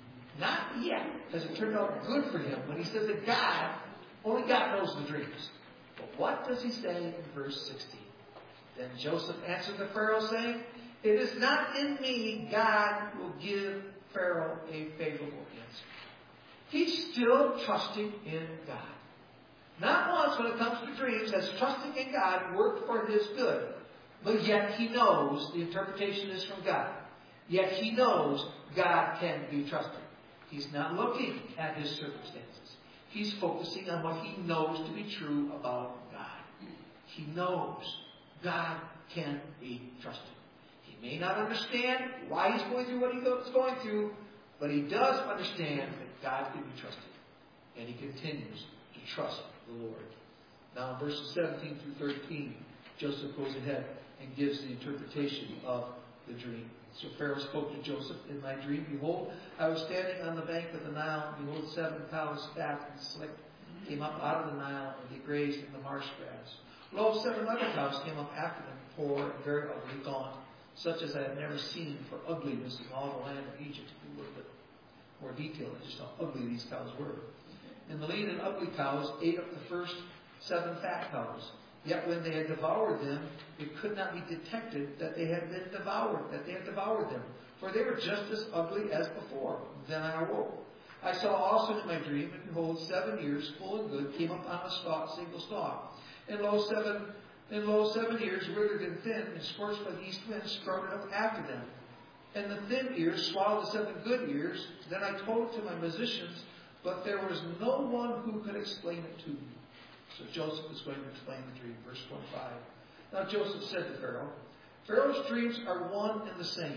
Not yet has it turned out good for him when he says that God, only God knows the dreams. But what does he say in verse sixteen? Then Joseph answered the Pharaoh, saying, It is not in me God will give Pharaoh a favorable answer. He's still trusting in God. Not once when it comes to dreams has trusting in God worked for his good. But yet he knows the interpretation is from God. Yet he knows God can be trusted. He's not looking at his circumstances. He's focusing on what he knows to be true about God. He knows God can be trusted. He may not understand why he's going through what he's going through, but he does understand that God can be trusted. And he continues to trust the Lord. Now in verses seventeen through thirteen, Joseph goes ahead and gives the interpretation of the dream. So Pharaoh spoke to Joseph in my dream. Behold, I was standing on the bank of the Nile. Behold, seven cows, fat and slick, came up out of the Nile, and they grazed in the marsh grass. Lo, seven other cows came up after them, poor and very ugly, gaunt, such as I had never seen for ugliness in all the land of Egypt. A little bit more detail on just how ugly these cows were. And the lean and ugly cows ate up the first seven fat cows. Yet when they had devoured them, it could not be detected that they had been devoured, that they had devoured them. For they were just as ugly as before. Then I awoke. I saw also in my dream, and behold, seven ears, full and good, came up on a stalk, single stalk. And lo, seven, and lo, seven ears, withered and thin, and scorched by the east wind, sprouted up after them. And the thin ears swallowed the seven good ears. Then I told it to my musicians, but there was no one who could explain it to me. So Joseph is going to explain the dream. Verse twenty-five. Now Joseph said to Pharaoh, Pharaoh's dreams are one and the same.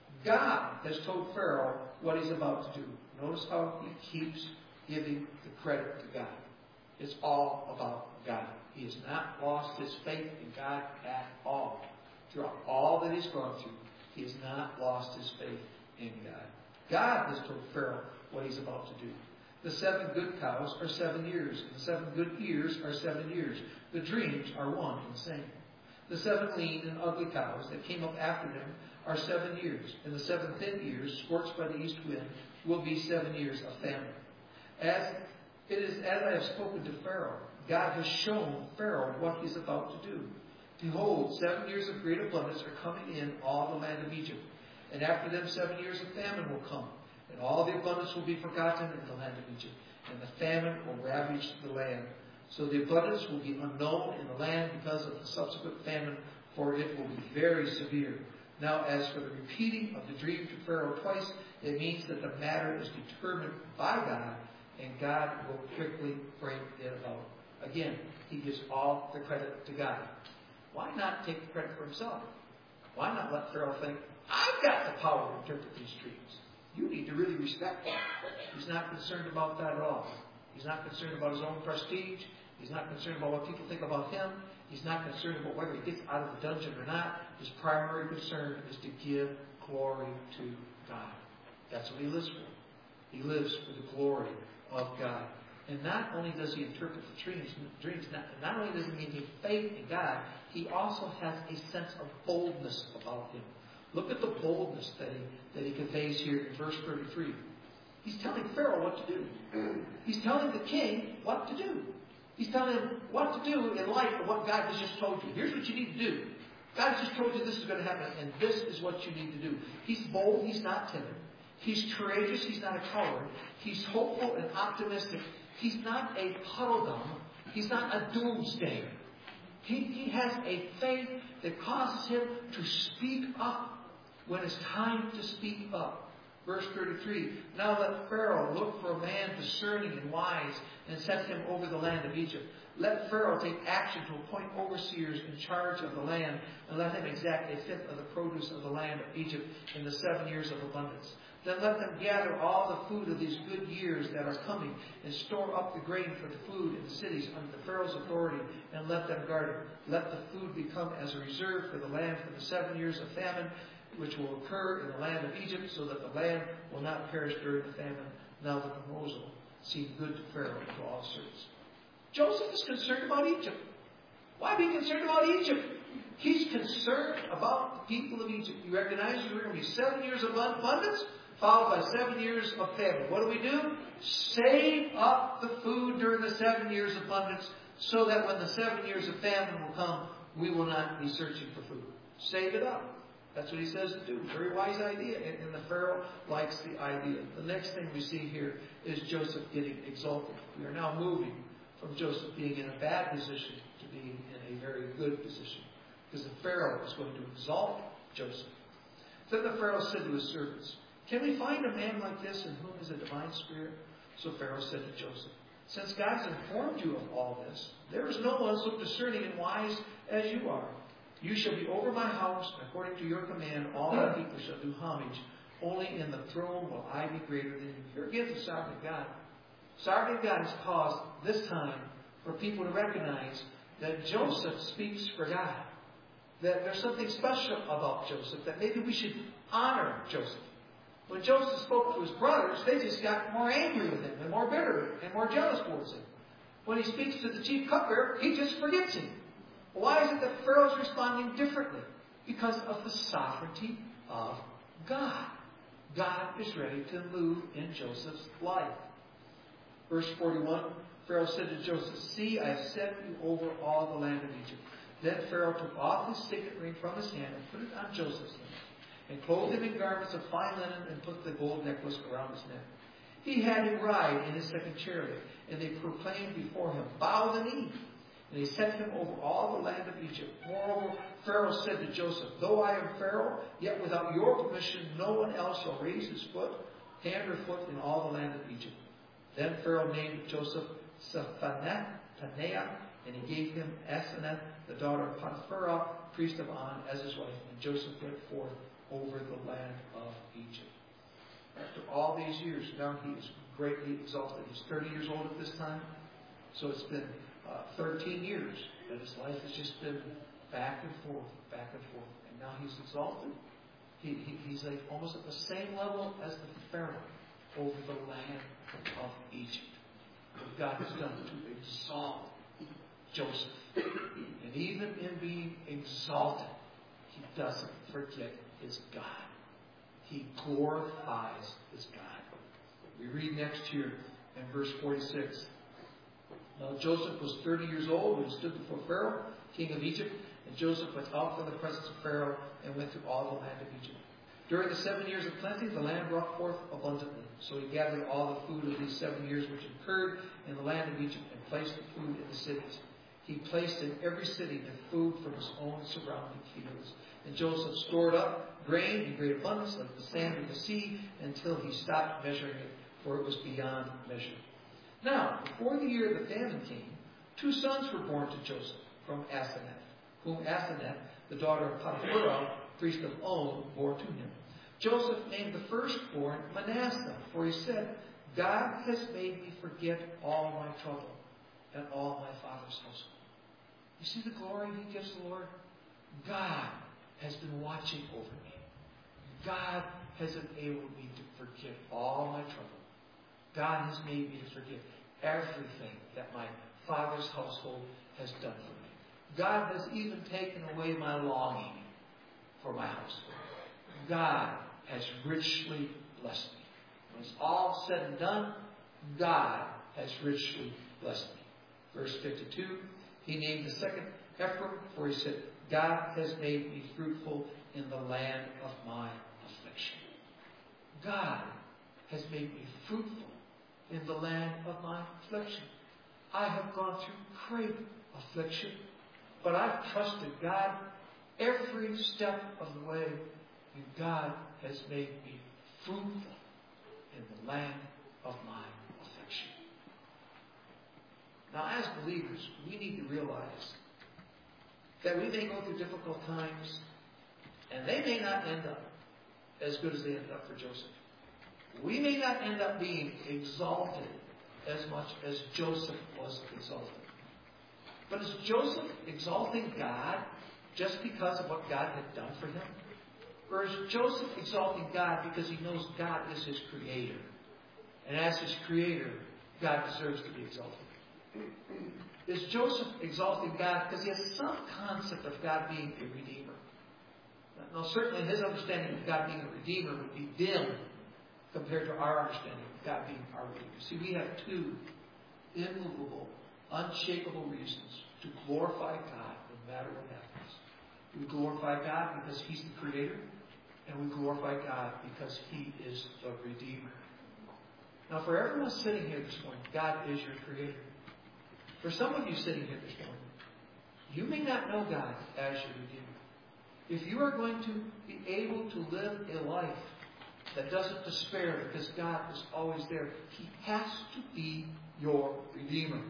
God has told Pharaoh what he's about to do. Notice how he keeps giving the credit to God. It's all about God. He has not lost his faith in God at all. Throughout all that he's gone through, he has not lost his faith in God. God has told Pharaoh what he's about to do. The seven good cows are seven years, and the seven good ears are seven years. The dreams are one and the same. The seven lean and ugly cows that came up after them are seven years, and the seven thin ears, scorched by the east wind, will be seven years of famine. As it is as I have spoken to Pharaoh, God has shown Pharaoh what he's about to do. Behold, seven years of great abundance are coming in all the land of Egypt, and after them seven years of famine will come. And all the abundance will be forgotten in the land of Egypt, and the famine will ravage the land. So the abundance will be unknown in the land because of the subsequent famine, for it will be very severe. Now, as for the repeating of the dream to Pharaoh twice, it means that the matter is determined by God, and God will quickly bring it about. Again, he gives all the credit to God. Why not take the credit for himself? Why not let Pharaoh think, I've got the power to interpret these dreams? You need to really respect him. He's not concerned about that at all. He's not concerned about his own prestige. He's not concerned about what people think about him. He's not concerned about whether he gets out of the dungeon or not. His primary concern is to give glory to God. That's what he lives for. He lives for the glory of God. And not only does he interpret the dreams, dreams not, not only does he maintain faith in God, he also has a sense of boldness about him. Look at the boldness that he, that he conveys here in verse thirty-three. He's telling Pharaoh what to do. He's telling the king what to do. He's telling him what to do in light of what God has just told you. Here's what you need to do. God has just told you this is going to happen, and this is what you need to do. He's bold. He's not timid. He's courageous. He's not a coward. He's hopeful and optimistic. He's not a puddle-dum. He's not a doomsdayer. He, he has a faith that causes him to speak up when it's time to speak up. Verse thirty-three, now let Pharaoh look for a man discerning and wise and set him over the land of Egypt. Let Pharaoh take action to appoint overseers in charge of the land, and let him exact a fifth of the produce of the land of Egypt in the seven years of abundance. Then let them gather all the food of these good years that are coming, and store up the grain for the food in the cities under the Pharaoh's authority, and let them guard it. Let the food become as a reserve for the land for the seven years of famine, which will occur in the land of Egypt, so that the land will not perish during the famine, now that the proposal seemed good to Pharaoh and to all servants. Joseph is concerned about Egypt. Why be concerned about Egypt? He's concerned about the people of Egypt. He recognizes there are going to be seven years of abundance, followed by seven years of famine. What do we do? Save up the food during the seven years of abundance, so that when the seven years of famine will come, we will not be searching for food. Save it up. That's what he says to do. Very wise idea. And, and the Pharaoh likes the idea. The next thing we see here is Joseph getting exalted. We are now moving from Joseph being in a bad position to being in a very good position. Because the Pharaoh is going to exalt Joseph. Then the Pharaoh said to his servants, can we find a man like this in whom is a divine spirit? So Pharaoh said to Joseph, since God has informed you of all this, there is no one so discerning and wise as you are. You shall be over my house, and according to your command, all my people shall do homage. Only in the throne will I be greater than you. Here again, the sovereign God. Sovereign God has caused this time for people to recognize that Joseph speaks for God. That there's something special about Joseph, that maybe we should honor Joseph. When Joseph spoke to his brothers, they just got more angry with him, and more bitter, and more jealous towards him. When he speaks to the chief cupbearer, he just forgets him. Why is it that Pharaoh's responding differently? Because of the sovereignty of God. God is ready to move in Joseph's life. Verse forty-one, Pharaoh said to Joseph, see, I have set you over all the land of Egypt. Then Pharaoh took off his signet ring from his hand and put it on Joseph's hand, and clothed him in garments of fine linen, and put the gold necklace around his neck. He had him ride in his second chariot, and they proclaimed before him, bow the knee. And he set him over all the land of Egypt. Moreover, Pharaoh said to Joseph, though I am Pharaoh, yet without your permission no one else shall raise his foot, hand or foot in all the land of Egypt. Then Pharaoh named Joseph Zaphaneah, and he gave him Asenath, the daughter of Potiphar, priest of On, as his wife. And Joseph went forth over the land of Egypt. After all these years, now he is greatly exalted. He's thirty years old at this time, so it's been Uh, thirteen years that his life has just been back and forth, back and forth. And now he's exalted. He, he, he's like almost at the same level as the Pharaoh over the land of Egypt. What God has done to exalt Joseph. And even in being exalted, he doesn't forget his God. He glorifies his God. We read next here in verse forty-six. Now Joseph was thirty years old when he stood before Pharaoh, king of Egypt, and Joseph went out from the presence of Pharaoh and went through all the land of Egypt. During the seven years of plenty, the land brought forth abundantly. So he gathered all the food of these seven years which occurred in the land of Egypt and placed the food in the cities. He placed in every city the food from his own surrounding fields. And Joseph stored up grain in great abundance, like the sand of the sea, until he stopped measuring it, for it was beyond measure. Now, before the year of the famine came, two sons were born to Joseph from Asenath, whom Asenath, the daughter of Potiphar, priest of On, bore to him. Joseph named the firstborn Manasseh, for he said, God has made me forget all my trouble and all my father's household. You see the glory he gives the Lord? God has been watching over me. God has enabled me to forget all my trouble. God has made me to forget everything that my father's household has done for me. God has even taken away my longing for my household. God has richly blessed me. when it's all said and done, God has richly blessed me. Verse fifty-two, he named the second Ephraim, for he said, God has made me fruitful in the land of my affliction. God has made me fruitful in the land of my affliction. I have gone through great affliction, but I've trusted God every step of the way, and God has made me fruitful in the land of my affliction. Now, as believers, we need to realize that we may go through difficult times, and they may not end up as good as they ended up for Joseph. We may not end up being exalted as much as Joseph was exalted. But is Joseph exalting God just because of what God had done for him? Or is Joseph exalting God because he knows God is his creator? And as his creator, God deserves to be exalted. Is Joseph exalting God because he has some concept of God being a redeemer? Now, certainly his understanding of God being a redeemer would be dim compared to our understanding of God being our redeemer. See, we have two immovable, unshakable reasons to glorify God no matter what happens. We glorify God because he's the creator, and we glorify God because he is the redeemer. Now, for everyone sitting here this morning, God is your creator. For some of you sitting here this morning, you may not know God as your redeemer. If you are going to be able to live a life that doesn't despair because God is always there, he has to be your redeemer.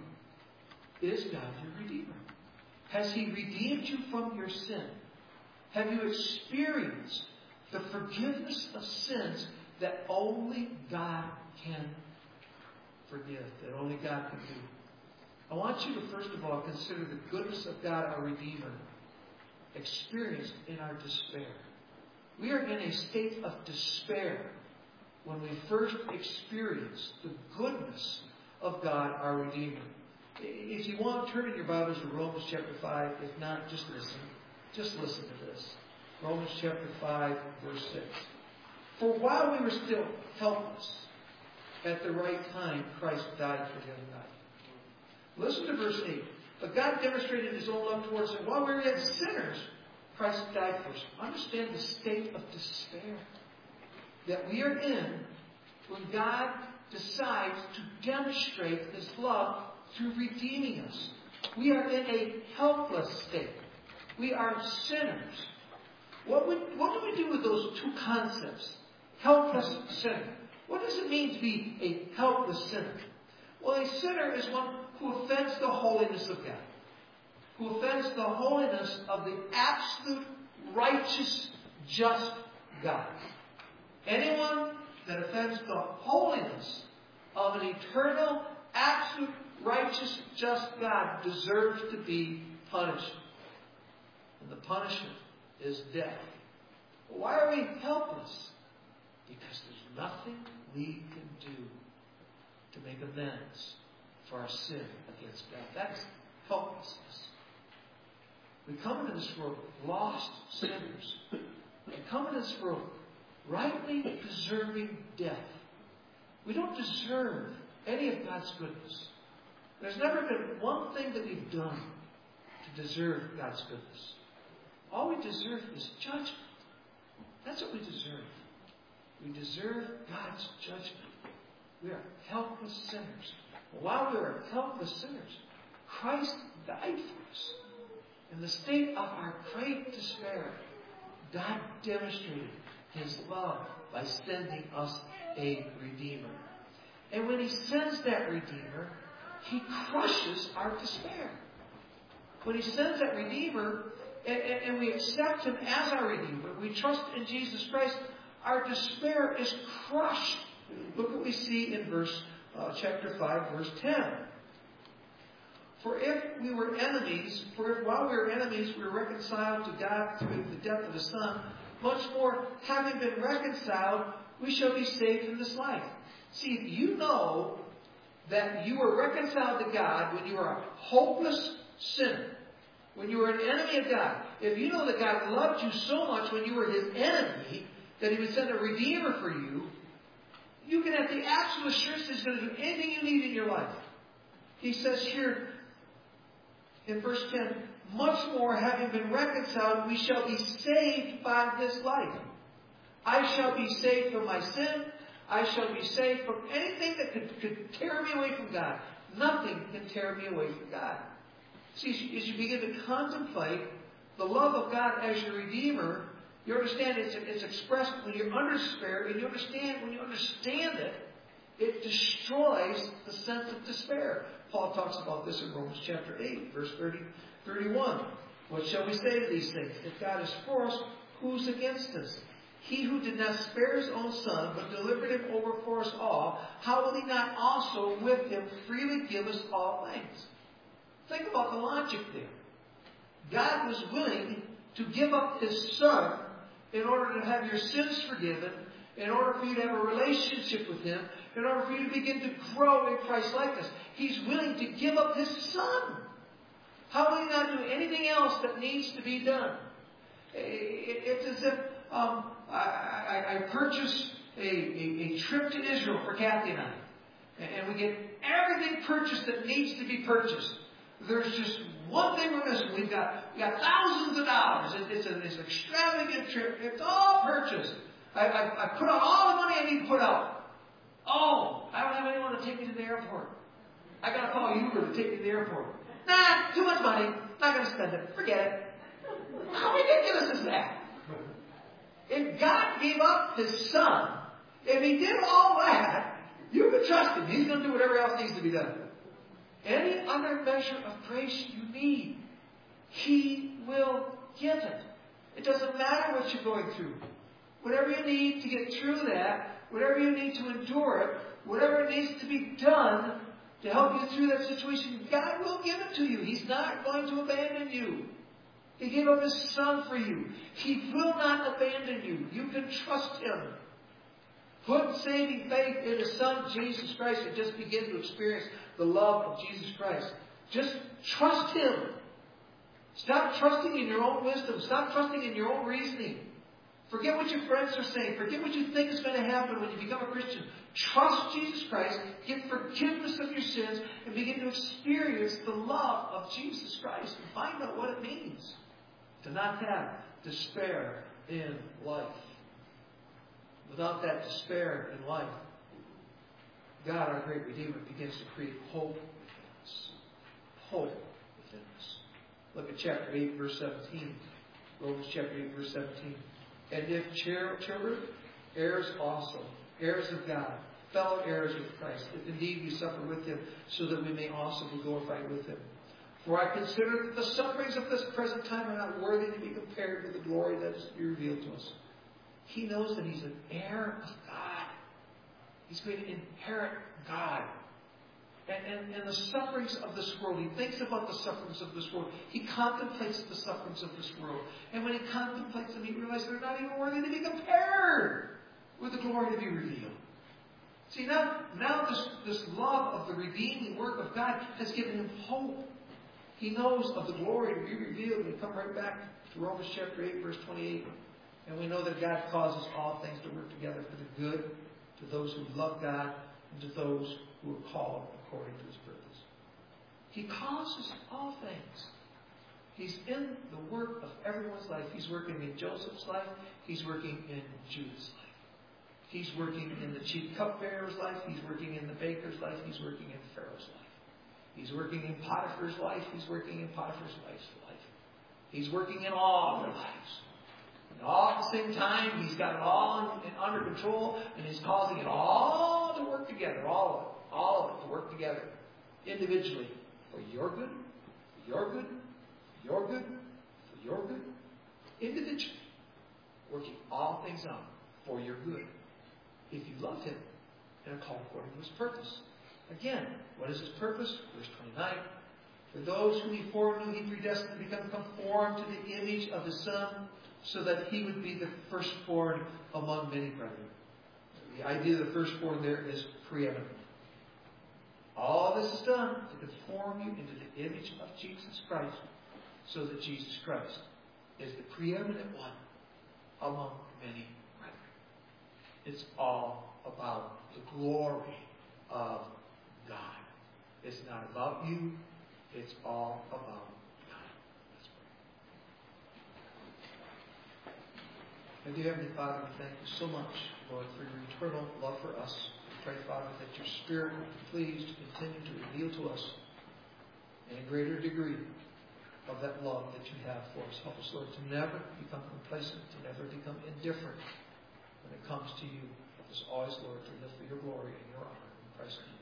Is God your redeemer? Has he redeemed you from your sin? Have you experienced the forgiveness of sins that only God can forgive, that only God can do? I want you to first of all consider the goodness of God, our Redeemer, experienced in our despair. We are in a state of despair when we first experience the goodness of God, our Redeemer. If you want, turn in your Bibles to Romans chapter five. If not, just listen. Just listen to this. Romans chapter five, verse six. For while we were still helpless, at the right time, Christ died for the ungodly. Listen to verse eight. But God demonstrated his own love towards us. While we were yet sinners, Christ died for us. Understand the state of despair that we are in when God decides to demonstrate his love through redeeming us. We are in a helpless state. We are sinners. What, would, what do we do with those two concepts? Helpless sinner. What does it mean to be a helpless sinner? Well, a sinner is one who offends the holiness of God, who offends the holiness of the absolute, righteous, just God. Anyone that offends the holiness of an eternal, absolute, righteous, just God deserves to be punished. And the punishment is death. Why are we helpless? Because there's nothing we can do to make amends for our sin against God. That is helplessness. We come into this world lost sinners. We come into this world rightly deserving death. We don't deserve any of God's goodness. There's never been one thing that we've done to deserve God's goodness. All we deserve is judgment. That's what we deserve. We deserve God's judgment. We are helpless sinners. While we are helpless sinners, Christ died for us. In the state of our great despair, God demonstrated his love by sending us a Redeemer. And when he sends that Redeemer, he crushes our despair. When he sends that Redeemer, and, and, and we accept him as our Redeemer, we trust in Jesus Christ, our despair is crushed. Look what we see in verse uh, chapter five, verse ten. For if we were enemies, for if while we were enemies we were reconciled to God through the death of his Son, much more, having been reconciled, we shall be saved in this life. See, if you know that you were reconciled to God when you were a hopeless sinner, when you were an enemy of God, if you know that God loved you so much when you were his enemy, that he would send a Redeemer for you, you can have the absolute assurance that He's going to do anything you need in your life. He says here in verse ten, much more, having been reconciled, we shall be saved by this life. I shall be saved from my sin. I shall be saved from anything that could, could tear me away from God. Nothing can tear me away from God. See, as you begin to contemplate the love of God as your Redeemer, you understand it's, it's expressed when you're under despair, and you understand when you understand it, it destroys the sense of despair. Paul talks about this in Romans chapter eight, verse thirty, thirty-one. What shall we say to these things? If God is for us, who's against us? He who did not spare His own Son, but delivered Him over for us all, how will He not also with Him freely give us all things? Think about the logic there. God was willing to give up His Son in order to have your sins forgiven, in order for you to have a relationship with Him, in order for you to begin to grow in Christ-likeness. He's willing to give up His Son. How will He not do anything else that needs to be done? It's as if um, I, I, I purchase a, a, a trip to Israel for Kathy and I. And we get everything purchased that needs to be purchased. There's just one thing we're missing. We've got, we got thousands of dollars. It, it's, a, it's an extravagant trip. It's all purchased. I, I, I put out all the money I need to put out. Oh, I don't have anyone to take me to the airport. I got to call Uber to take me to the airport. Nah, too much money. Not going to spend it. Forget it. How ridiculous is that? If God gave up His Son, if He did all that, you can trust Him. He's going to do whatever else needs to be done. Any other measure of grace you need, He will give it. It doesn't matter what you're going through. Whatever you need to get through that, whatever you need to endure it, whatever needs to be done to help you through that situation, God will give it to you. He's not going to abandon you. He gave up His Son for you. He will not abandon you. You can trust Him. Put saving faith in His Son, Jesus Christ, and just begin to experience the love of Jesus Christ. Just trust Him. Stop trusting in your own wisdom. Stop trusting in your own reasoning. Forget what your friends are saying. Forget what you think is going to happen when you become a Christian. Trust Jesus Christ. Get forgiveness of your sins. And begin to experience the love of Jesus Christ. And find out what it means to not have despair in life. Without that despair in life, God, our great Redeemer, begins to create hope within us. Hope within us. Look at chapter eight, verse seventeen. Romans chapter eight, verse seventeen. And if children, heirs also, heirs of God, fellow heirs with Christ, if indeed we suffer with Him, so that we may also be glorified with Him. For I consider that the sufferings of this present time are not worthy to be compared with the glory that is to be revealed to us. He knows that he's an heir of God. He's going to inherit God. And, and, and the sufferings of this world, he thinks about the sufferings of this world. He contemplates the sufferings of this world. And when he contemplates them, he realizes they're not even worthy to be compared with the glory to be revealed. See, now, now this, this love of the redeeming work of God has given him hope. He knows of the glory to be revealed. We come right back to Romans chapter eight, verse twenty-eight. And we know that God causes all things to work together for the good to those who love God and to those who are called according to His purpose. He causes all things. He's in the work of everyone's life. He's working in Joseph's life. He's working in Judah's life. He's working in the chief cupbearer's life. He's working in the baker's life. He's working in Pharaoh's life. He's working in Potiphar's life. He's working in Potiphar's wife's life. He's working in all their lives. And all at the same time, He's got it all in, in, under control, and He's causing it all to work together. All of it. All of it to work together. Individually. For your good. For your good. For your good. For your good. Individually. Working all things out for your good. If you love Him and are called according to His purpose. Again, what is His purpose? Verse twenty-nine. For those whom He foreknew, He predestined to become conformed to the image of His Son, so that He would be the firstborn among many brethren. The idea of the firstborn there is preeminent. All this is done to conform you into the image of Jesus Christ, so that Jesus Christ is the preeminent one among many brethren. It's all about the glory of God. It's not about you. It's all about God. Let's pray. And dear Heavenly Father, we thank you so much, Lord, for your eternal love for us. We pray, Father, that your Spirit would be pleased to continue to reveal to us in a greater degree of that love that you have for us. Help us, Lord, to never become complacent, to never become indifferent when it comes to you. Help us always, Lord, to live for your glory and your honor. In Christ's name.